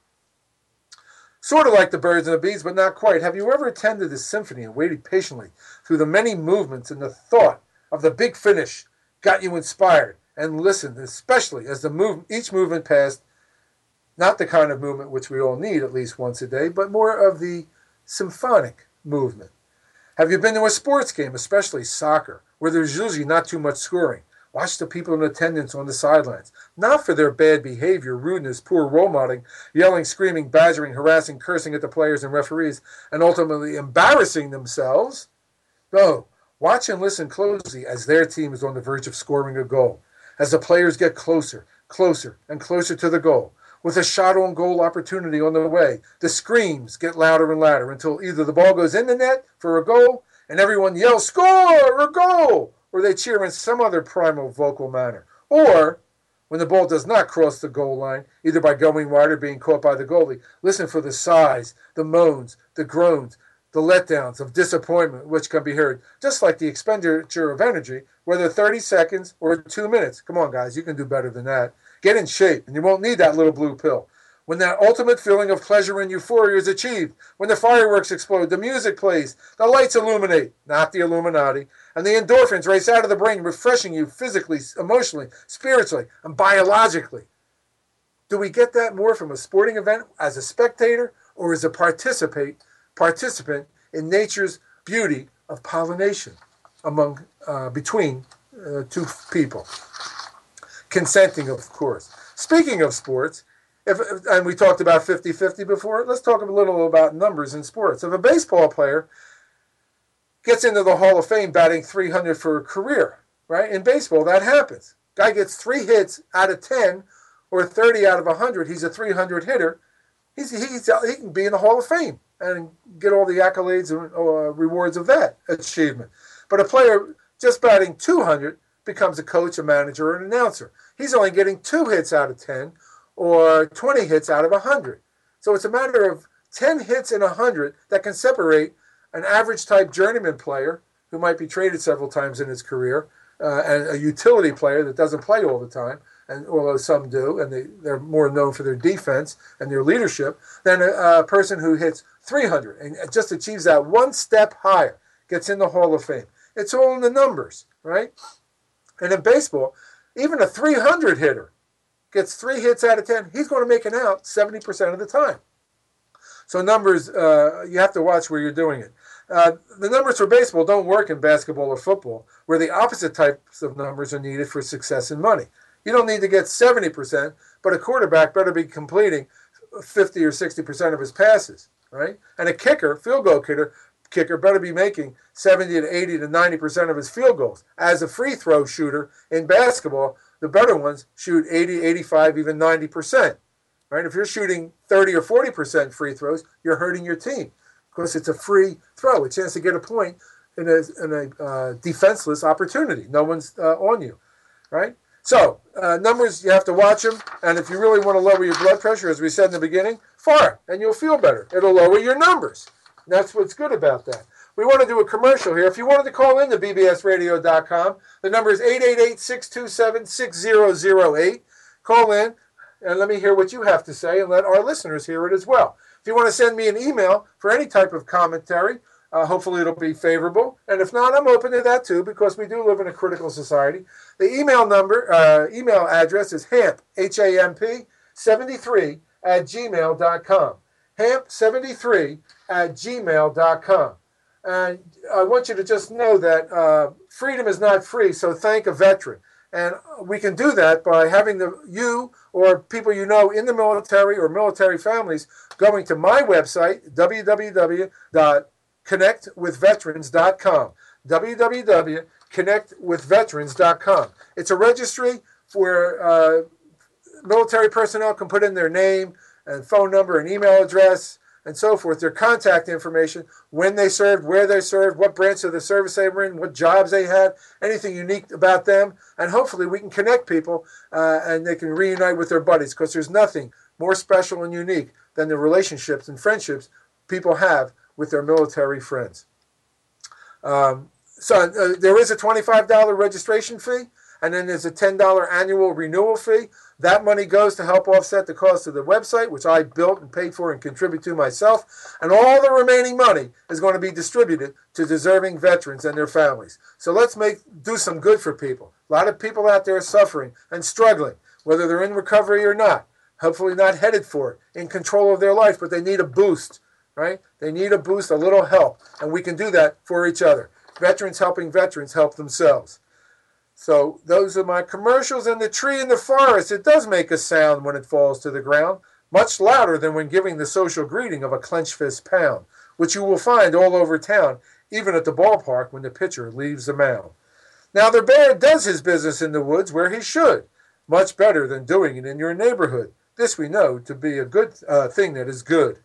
Sort of like the birds and the bees, but not quite. Have you ever attended a symphony and waited patiently through the many movements and the thought of the big finish got you inspired and listened, especially as each movement passed, not the kind of movement which we all need at least once a day, but more of the symphonic movement? Have you been to a sports game, especially soccer, where there's usually not too much scoring? Watch the people in attendance on the sidelines, not for their bad behavior, rudeness, poor role modeling, yelling, screaming, badgering, harassing, cursing at the players and referees, and ultimately embarrassing themselves. No, watch and listen closely as their team is on the verge of scoring a goal, as the players get closer, and closer to the goal. With a shot on goal opportunity on the way, the screams get louder and louder until either the ball goes in the net for a goal and everyone yells, "Score!" or "Goal!" or they cheer in some other primal vocal manner. Or, when the ball does not cross the goal line, either by going wide or being caught by the goalie, listen for the sighs, the moans, the groans, the letdowns of disappointment which can be heard, just like the expenditure of energy, whether 30 seconds or 2 minutes. Come on, guys, you can do better than that. Get in shape, and you won't need that little blue pill. When that ultimate feeling of pleasure and euphoria is achieved, when the fireworks explode, the music plays, the lights illuminate, not the Illuminati, and the endorphins race out of the brain, refreshing you physically, emotionally, spiritually, and biologically. Do we get that more from a sporting event as a spectator or as a participant in nature's beauty of pollination between two people? Consenting, of course. Speaking of sports, and we talked about 50-50 before, let's talk a little about numbers in sports. If a baseball player gets into the Hall of Fame batting .300 for a career, right? In baseball, that happens. Guy gets 3 hits out of 10 or 30 out of 100. He's a .300 hitter. He can be in the Hall of Fame and get all the accolades and rewards of that achievement. But a player just batting .200 becomes a coach, a manager, or an announcer. He's only getting 2 hits out of 10 or 20 hits out of 100. So it's a matter of 10 hits in 100 that can separate an average type journeyman player who might be traded several times in his career and a utility player that doesn't play all the time, and although some do, and they're more known for their defense and their leadership, than a person who hits .300 and just achieves that one step higher, gets in the Hall of Fame. It's all in the numbers, right? And in baseball, even a .300 hitter gets 3 hits out of 10. He's going to make an out 70% of the time. So numbers, you have to watch where you're doing it. The numbers for baseball don't work in basketball or football, where the opposite types of numbers are needed for success and money. You don't need to get 70%, but a quarterback better be completing 50 or 60% of his passes, right? And a kicker, field goal kicker better be making 70 to 80 to 90% of his field goals. As a free throw shooter in basketball, the better ones shoot 80, 85, even 90%, right? If you're shooting 30 or 40% free throws, you're hurting your team. because it's a free throw, a chance to get a point in a defenseless opportunity. No one's on you, right? So numbers, you have to watch them. And if you really want to lower your blood pressure, as we said in the beginning, fart, and you'll feel better. It'll lower your numbers. And that's what's good about that. We want to do a commercial here. If you wanted to call in to bbsradio.com, the number is 888-627-6008. Call in and let me hear what you have to say and let our listeners hear it as well. If you want to send me an email for any type of commentary, hopefully it'll be favorable. And if not, I'm open to that too, because we do live in a critical society. The email address is HAMP, H-A-M-P, 73 at gmail.com. HAMP73 at gmail.com. And I want you to just know that freedom is not free, so thank a veteran. And we can do that by having you or people you know in the military or military families going to my website, www.connectwithveterans.com, www.connectwithveterans.com. It's a registry where military personnel can put in their name and phone number and email address and so forth, their contact information, when they served, where they served, what branch of the service they were in, what jobs they had, anything unique about them. And hopefully we can connect people and they can reunite with their buddies, because there's nothing more special and unique than the relationships and friendships people have with their military friends. So there is a $25 registration fee, and then there's a $10 annual renewal fee. That money goes to help offset the cost of the website, which I built and paid for and contribute to myself. And all the remaining money is going to be distributed to deserving veterans and their families. So let's do some good for people. A lot of people out there suffering and struggling, whether they're in recovery or not. Hopefully not headed for it, in control of their life, but they need a boost, right? They need a boost, a little help. And we can do that for each other. Veterans helping veterans help themselves. So those are my commercials. And the tree in the forest, it does make a sound when it falls to the ground, much louder than when giving the social greeting of a clenched fist pound, which you will find all over town, even at the ballpark when the pitcher leaves the mound. Now the bear does his business in the woods where he should, much better than doing it in your neighborhood. This we know to be a good thing that is good.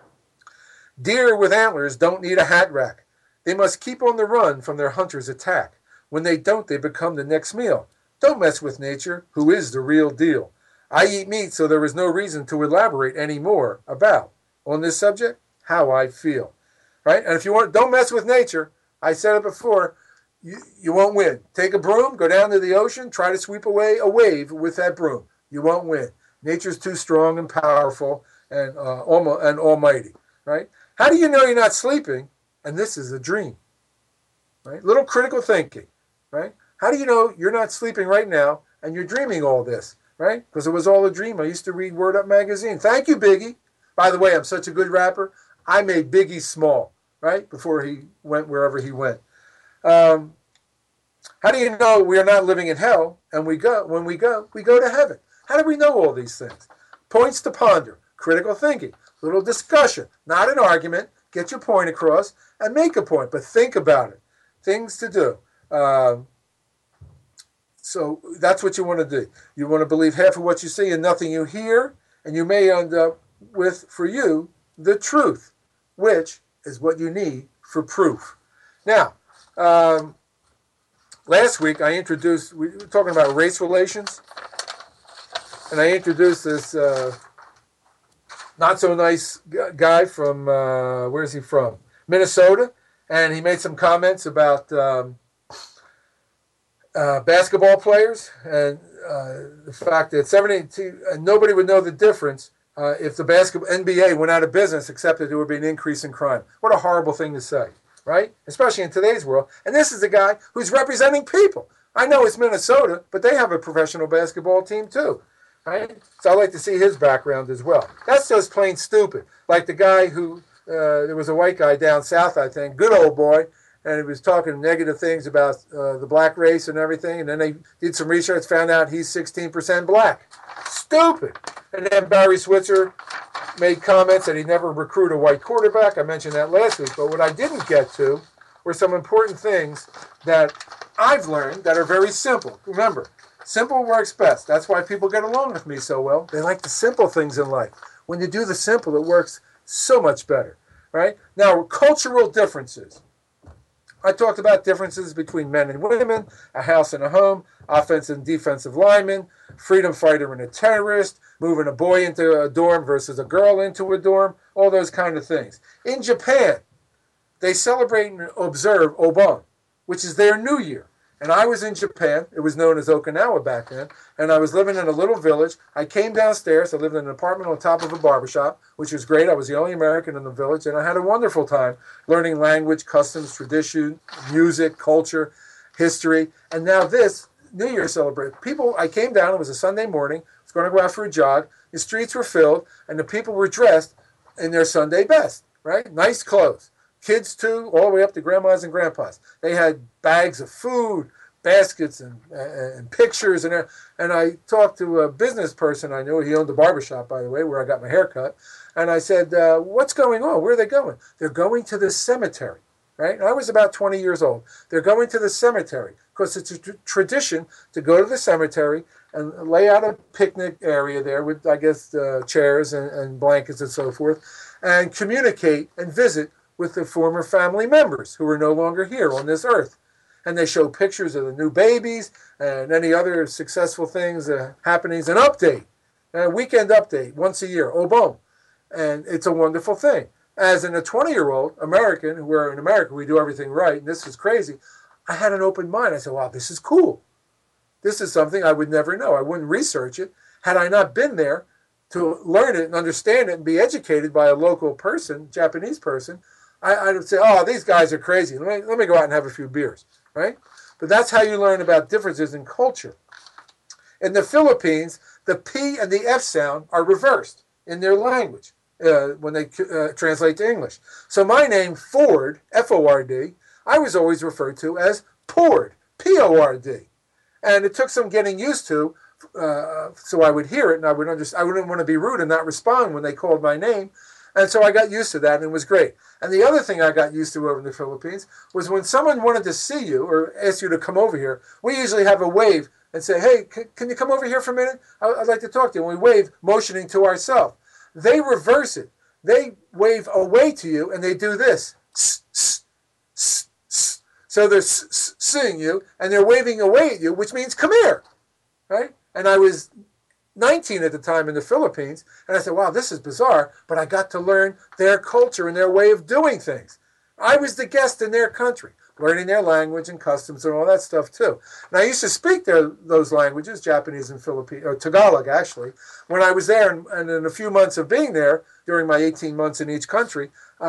Deer with antlers don't need a hat rack. They must keep on the run from their hunter's attack. When they don't, they become the next meal. Don't mess with nature, who is the real deal. I eat meat, so there is no reason to elaborate any more about, on this subject, how I feel. Right? And if you want, don't mess with nature. I said it before, you won't win. Take a broom, go down to the ocean, try to sweep away a wave with that broom. You won't win. Nature's too strong and powerful and almighty. Right? How do you know you're not sleeping and this is a dream? Right? Little critical thinking. Right? How do you know you're not sleeping right now and you're dreaming all this? Right? Because it was all a dream. I used to read Word Up magazine. Thank you, Biggie. By the way, I'm such a good rapper. I made Biggie small, right? Before he went wherever he went. How do you know we are not living in hell and when we go to heaven? How do we know all these things? Points to ponder, critical thinking, little discussion, not an argument. Get your point across and make a point, but think about it. Things to do. So that's what you want to do. You want to believe half of what you see and nothing you hear, and you may end up with, for you, the truth, which is what you need for proof. Now, last week we were talking about race relations, and I introduced this not so nice guy from, where's he from? Minnesota, and he made some comments about basketball players and the fact that nobody would know the difference if the NBA went out of business, except that there would be an increase in crime. What a horrible thing to say, right? Especially in today's world. And this is a guy who's representing people. I know it's Minnesota, but they have a professional basketball team too, right? So I'd like to see his background as well. That's just plain stupid. Like the guy who, there was a white guy down south, I think, good old boy, and he was talking negative things about the black race and everything, and then they did some research, found out he's 16% black. Stupid. And then Barry Switzer made comments that he never recruited a white quarterback. I mentioned that last week, but what I didn't get to were some important things that I've learned that are very simple. Remember, simple works best. That's why people get along with me so well. They like the simple things in life. When you do the simple, it works so much better. right? Now, cultural differences. I talked about differences between men and women, a house and a home, offensive and defensive linemen, freedom fighter and a terrorist, moving a boy into a dorm versus a girl into a dorm, all those kind of things. In Japan, they celebrate and observe Obon, which is their New Year. And I was in Japan. It was known as Okinawa back then. And I was living in a little village. I came downstairs. I lived in an apartment on top of a barbershop, which was great. I was the only American in the village. And I had a wonderful time learning language, customs, tradition, music, culture, history. And now this New Year celebration. People, I came down. It was a Sunday morning. I was going to go out for a jog. The streets were filled. And the people were dressed in their Sunday best, right? Nice clothes. Kids too, all the way up to grandmas and grandpas. They had bags of food, baskets, and pictures. And I talked to a business person I knew. He owned a barbershop, by the way, where I got my hair cut. And I said, what's going on? Where are they going? They're going to the cemetery, right? And I was about 20 years old. They're going to the cemetery because it's a tradition to go to the cemetery and lay out a picnic area there with, I guess, chairs and blankets and so forth, and communicate and visit with the former family members who are no longer here on this earth. And they show pictures of the new babies and any other successful things, happenings, an update, a weekend update once a year, Obon. And it's a wonderful thing. As in a 20-year-old American, where in America we do everything right, and this is crazy, I had an open mind. I said, wow, this is cool. This is something I would never know. I wouldn't research it. Had I not been there to learn it and understand it and be educated by a local person, Japanese person, I'd say, oh, these guys are crazy. Let me go out and have a few beers, right? But that's how you learn about differences in culture. In the Philippines, the P and the F sound are reversed in their language when they translate to English. So my name, Ford, F-O-R-D, I was always referred to as Pord, P-O-R-D. And it took some getting used to, so I would hear it and I wouldn't want to be rude and not respond when they called my name. And so I got used to that, and it was great. And the other thing I got used to over in the Philippines was when someone wanted to see you or ask you to come over here, we usually have a wave and say, hey, can you come over here for a minute? I'd like to talk to you. And we wave, motioning to ourselves. They reverse it. They wave away to you, and they do this. So they're seeing you, and they're waving away at you, which means come here, right? And I was 19 at the time in the Philippines, and I said, wow, this is bizarre, but I got to learn their culture and their way of doing things. I was the guest in their country, learning their language and customs and all that stuff too. And I used to speak those languages, Japanese and Filipino, or Tagalog actually, when I was there, and in a few months of being there, during my 18 months in each country,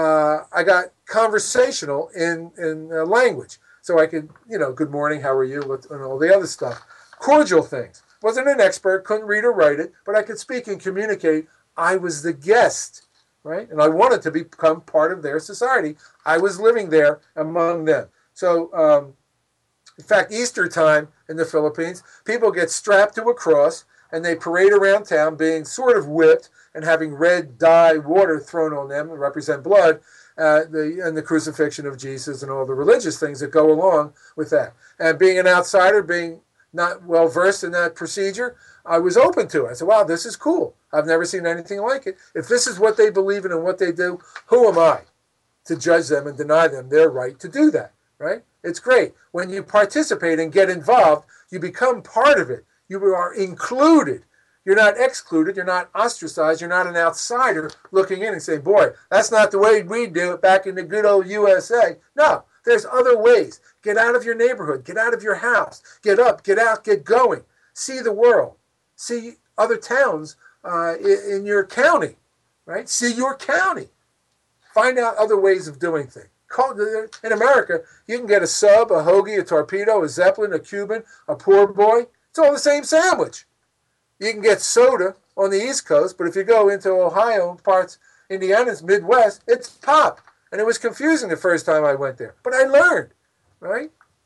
I got conversational in language. So I could, good morning, how are you, and all the other stuff. Cordial things. Wasn't an expert, couldn't read or write it, but I could speak and communicate. I was the guest, right? And I wanted to become part of their society. I was living there among them. So, in fact, Easter time in the Philippines, people get strapped to a cross and they parade around town being sort of whipped and having red dye water thrown on them to represent blood, and the crucifixion of Jesus and all the religious things that go along with that. And being an outsider, being not well versed in that procedure, I was open to it. I said, wow, this is cool. I've never seen anything like it. If this is what they believe in and what they do, who am I to judge them and deny them their right to do that, right? It's great. When you participate and get involved, you become part of it. You are included. You're not excluded. You're not ostracized. You're not an outsider looking in and saying, boy, that's not the way we do it back in the good old USA. No. There's other ways. Get out of your neighborhood. Get out of your house. Get up, get out, get going. See the world. See other towns in your county, right? See your county. Find out other ways of doing things. In America, you can get a sub, a hoagie, a torpedo, a Zeppelin, a Cuban, a poor boy. It's all the same sandwich. You can get soda on the East Coast, but if you go into Ohio, parts, Indiana's Midwest, it's pop. And it was confusing the first time I went there. But I learned, right?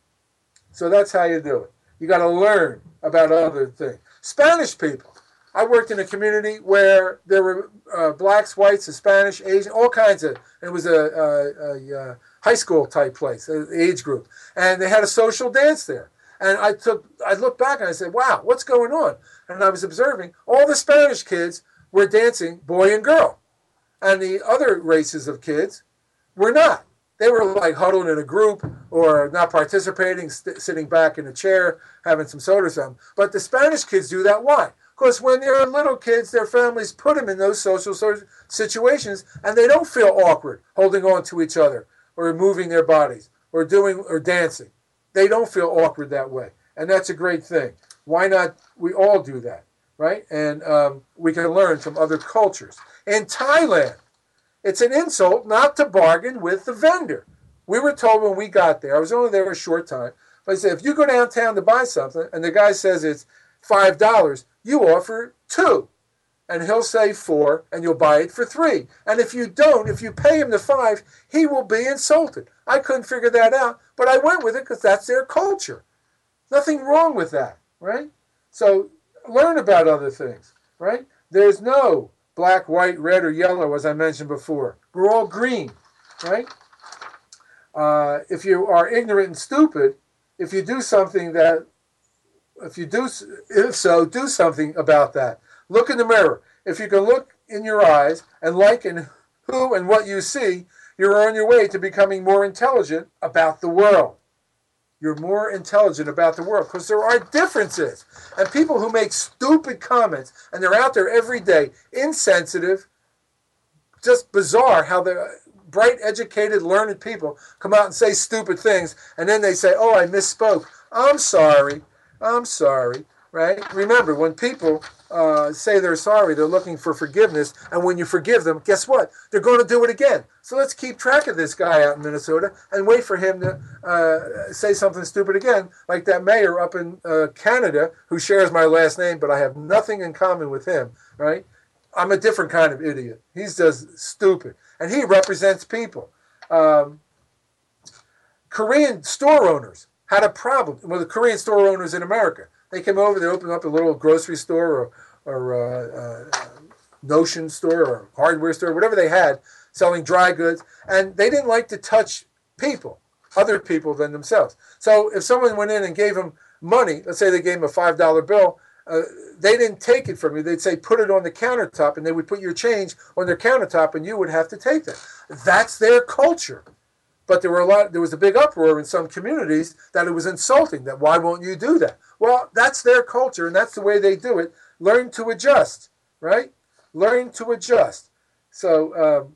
So that's how you do it. You got to learn about other things. Spanish people. I worked in a community where there were blacks, whites, Spanish, Asian, all kinds of, it was a high school type place, age group. And they had a social dance there. And I looked back and I said, wow, what's going on? And I was observing all the Spanish kids were dancing boy and girl. And the other races of kids, were not. They were like huddled in a group or not participating, sitting back in a chair, having some soda or something. But the Spanish kids do that. Why? Because when they're little kids, their families put them in those social situations, and they don't feel awkward holding on to each other or moving their bodies or doing or dancing. They don't feel awkward that way, and that's a great thing. Why not? We all do that, right? And we can learn from other cultures. In Thailand, it's an insult not to bargain with the vendor. We were told when we got there, I was only there a short time, but I said, if you go downtown to buy something and the guy says it's $5, you offer $2. And he'll say $4 and you'll buy it for $3. And if you don't, if you pay him the $5, he will be insulted. I couldn't figure that out, but I went with it because that's their culture. Nothing wrong with that, right? So learn about other things, right? There's no black, white, red, or yellow, as I mentioned before. We're all green, right? If you are ignorant and stupid, if you do something that, if so, do something about that. Look in the mirror. If you can look in your eyes and liken who and what you see, you're on your way to becoming more intelligent about the world. You're more intelligent about the world because there are differences. And people who make stupid comments, and they're out there every day, insensitive, just bizarre how the bright, educated, learned people come out and say stupid things, and then they say, oh, I misspoke. I'm sorry, right? Remember, when people say they're sorry, they're looking for forgiveness, and when you forgive them, guess what? They're going to do it again. So let's keep track of this guy out in Minnesota and wait for him to say something stupid again, like that mayor up in Canada who shares my last name, but I have nothing in common with him, right? I'm a different kind of idiot. He's just stupid. And he represents people. Korean store owners had a problem with the Korean store owners in America. They came over, they opened up a little grocery store or notion store or hardware store, whatever they had, selling dry goods, and they didn't like to touch people, other people than themselves. So if someone went in and gave them money, let's say they gave them a $5 bill, they didn't take it from you. They'd say, put it on the countertop, and they would put your change on their countertop, and you would have to take that. That's their culture. But there was a big uproar in some communities that it was insulting, that why won't you do that? Well, that's their culture, and that's the way they do it. Learn to adjust, right? Learn to adjust. So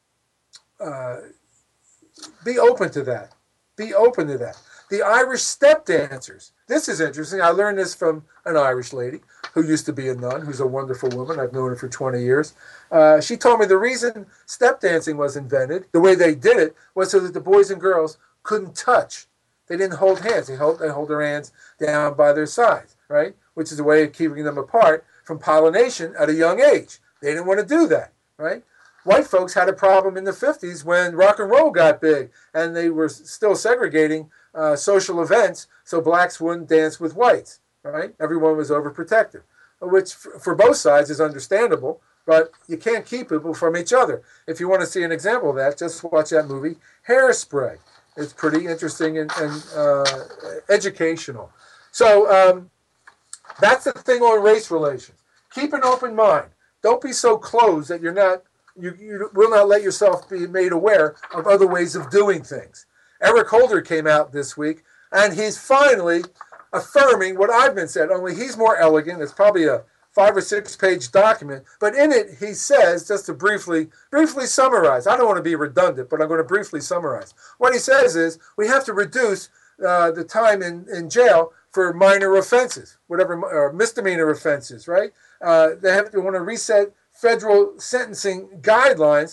be open to that. Be open to that. The Irish step dancers. This is interesting. I learned this from an Irish lady who used to be a nun, who's a wonderful woman. I've known her for 20 years. She told me the reason step dancing was invented, the way they did it, was so that the boys and girls couldn't touch. They didn't hold hands. They hold their hands down by their sides, right? Which is a way of keeping them apart from pollination at a young age. They didn't want to do that, right? White folks had a problem in the 50s when rock and roll got big, and they were still segregating social events so blacks wouldn't dance with whites, right? Everyone was overprotective, which for both sides is understandable, but you can't keep people from each other. If you want to see an example of that, just watch that movie, Hairspray. It's pretty interesting and educational. So that's the thing on race relations. Keep an open mind. Don't be so closed that you will not let yourself be made aware of other ways of doing things. Eric Holder came out this week, and he's finally affirming what I've been said, only he's more elegant. It's probably a 5 or 6 page document, but in it he says, just to briefly summarize, I don't want to be redundant, but I'm going to briefly summarize. What he says is we have to reduce the time in jail for minor offenses, whatever, misdemeanor offenses, right? They want to reset federal sentencing guidelines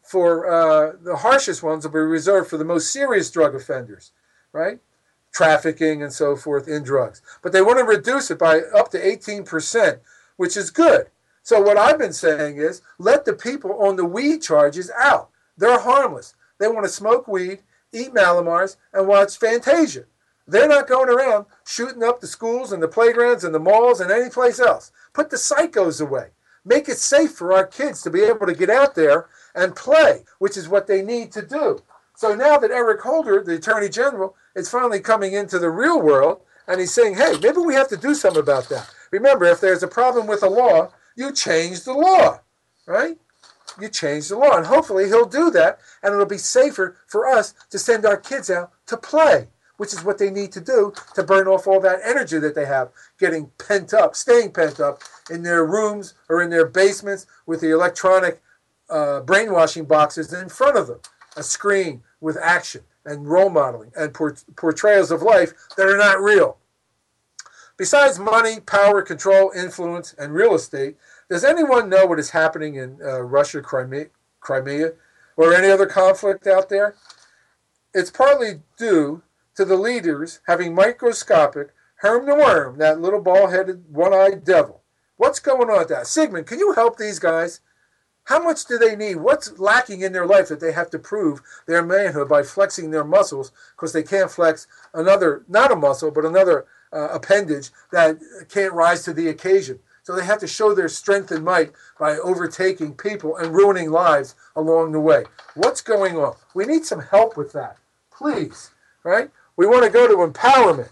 for the harshest ones will be reserved for the most serious drug offenders, right? Trafficking and so forth in drugs. But they want to reduce it by up to 18%, which is good. So what I've been saying is let the people on the weed charges out. They're harmless. They want to smoke weed, eat Malamars, and watch Fantasia. They're not going around shooting up the schools and the playgrounds and the malls and any place else. Put the psychos away. Make it safe for our kids to be able to get out there and play, which is what they need to do. So now that Eric Holder, the Attorney General, is finally coming into the real world, and he's saying, hey, maybe we have to do something about that. Remember, if there's a problem with a law, you change the law, right? you change the law. And hopefully he'll do that, and it'll be safer for us to send our kids out to play, which is what they need to do to burn off all that energy that they have getting pent up, staying pent up in their rooms or in their basements with the electronic brainwashing boxes in front of them, a screen with action and role modeling and portrayals of life that are not real. Besides money, power, control, influence, and real estate, does anyone know what is happening in Russia, Crimea, or any other conflict out there? It's partly due to the leaders having microscopic Herm the Worm, that little bald-headed, one-eyed devil. What's going on with that? Sigmund, can you help these guys? How much do they need? What's lacking in their life that they have to prove their manhood by flexing their muscles because they can't flex another, not a muscle, but another appendage that can't rise to the occasion? So they have to show their strength and might by overtaking people and ruining lives along the way. What's going on? We need some help with that, please, right? We want to go to empowerment.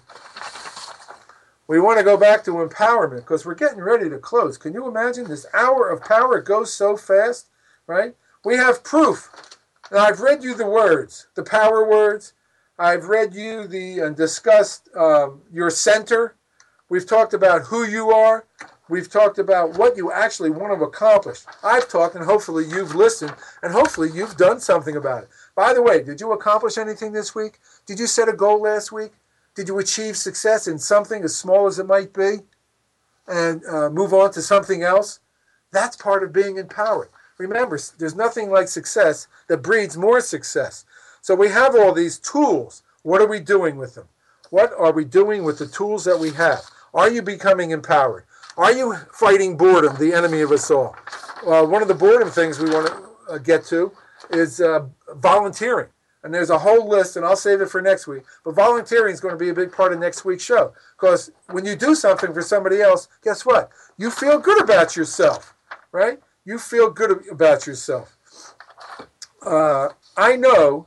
We want to go back to empowerment because we're getting ready to close. Can you imagine this hour of power goes so fast, right? We have proof. Now, I've read you the words, the power words. I've read you and discussed your center. We've talked about who you are. We've talked about what you actually want to accomplish. I've talked, and hopefully you've listened, and hopefully you've done something about it. By the way, did you accomplish anything this week? Did you set a goal last week? Did you achieve success in something as small as it might be and move on to something else? That's part of being empowered. Remember, there's nothing like success that breeds more success. So we have all these tools. What are we doing with them? What are we doing with the tools that we have? Are you becoming empowered? Are you fighting boredom, the enemy of us all? One of the boredom things we want to get to is volunteering. And there's a whole list, and I'll save it for next week. But volunteering is going to be a big part of next week's show. Because when you do something for somebody else, guess what? You feel good about yourself, right? You feel good about yourself. I know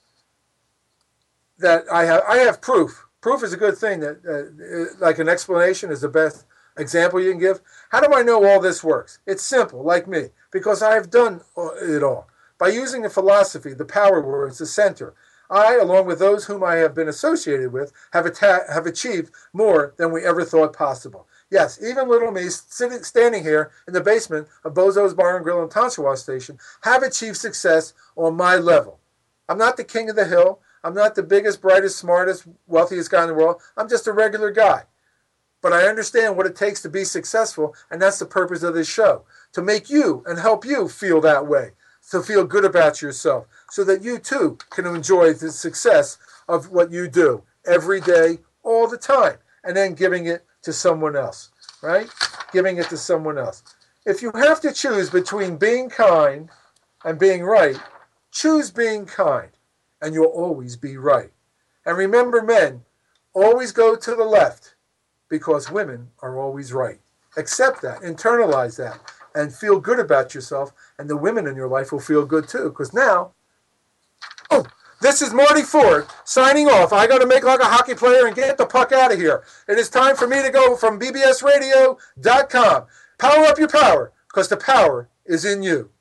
that I have proof. Proof is a good thing. That like an explanation is the best example you can give. How do I know all this works? It's simple, like me, because I have done it all. By using the philosophy, the power words, the center, I, along with those whom I have been associated with, have achieved more than we ever thought possible. Yes, even little me, standing here in the basement of Bozo's Bar and Grill and Tonsawa Station, have achieved success on my level. I'm not the king of the hill. I'm not the biggest, brightest, smartest, wealthiest guy in the world. I'm just a regular guy. But I understand what it takes to be successful, and that's the purpose of this show, to make you and help you feel that way. To feel good about yourself so that you too can enjoy the success of what you do every day, all the time, and then giving it to someone else, right? Giving it to someone else. If you have to choose between being kind and being right, choose being kind, and you'll always be right. And remember, men, always go to the left because women are always right. Accept that, internalize that, and feel good about yourself, and the women in your life will feel good too. Because now, this is Marty Ford signing off. I got to make like a hockey player and get the puck out of here. It is time for me to go from bbsradio.com. Power up your power, because the power is in you.